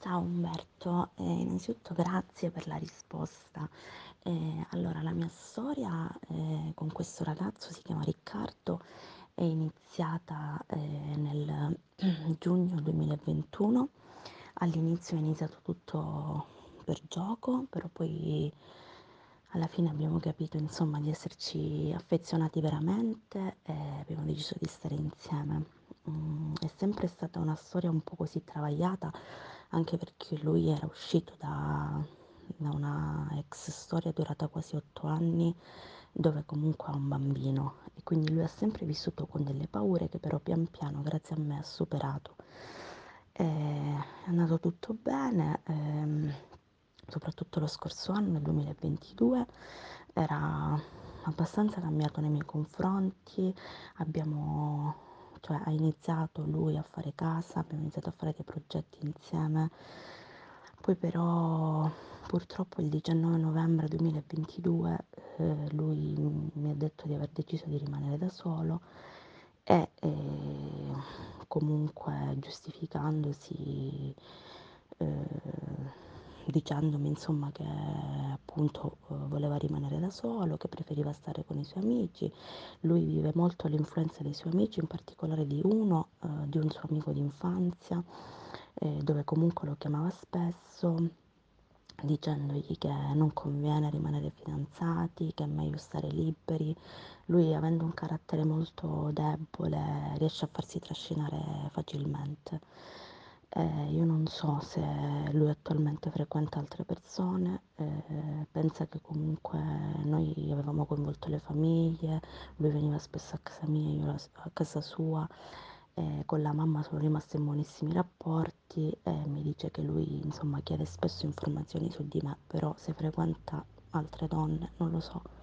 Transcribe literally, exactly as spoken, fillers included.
Ciao Umberto, eh, innanzitutto grazie per la risposta. Eh, allora, la mia storia eh, con questo ragazzo si chiama Riccardo, è iniziata eh, nel giugno duemilaventuno. All'inizio è iniziato tutto per gioco, però poi alla fine abbiamo capito insomma di esserci affezionati veramente e abbiamo deciso di stare insieme. Mm, è sempre stata una storia un po' così travagliata, anche perché lui era uscito da, da una ex storia durata quasi otto anni, dove comunque ha un bambino e quindi lui ha sempre vissuto con delle paure che però pian piano, grazie a me, ha superato. E è andato tutto bene, ehm, soprattutto lo scorso anno, nel duemilaventidue, era abbastanza cambiato nei miei confronti. Abbiamo, cioè, ha iniziato lui a fare casa, abbiamo iniziato a fare dei progetti insieme. Poi però purtroppo il diciannove novembre duemilaventidue eh, lui mi ha detto di aver deciso di rimanere da solo e eh, comunque giustificandosi, eh, dicendomi insomma che appunto eh, voleva rimanere da solo, che preferiva stare con i suoi amici. Lui vive molto all'influenza dei suoi amici, in particolare di uno, eh, di un suo amico d'infanzia, eh, dove comunque lo chiamava spesso, dicendogli che non conviene rimanere fidanzati, che è meglio stare liberi. Lui, avendo un carattere molto debole, riesce a farsi trascinare facilmente. Eh, io non so se lui attualmente frequenta altre persone, eh, pensa che comunque noi avevamo coinvolto le famiglie, lui veniva spesso a casa mia, io la- a casa sua, eh, con la mamma sono rimasti in buonissimi rapporti e mi dice che lui insomma chiede spesso informazioni su di me, però se frequenta altre donne non lo so.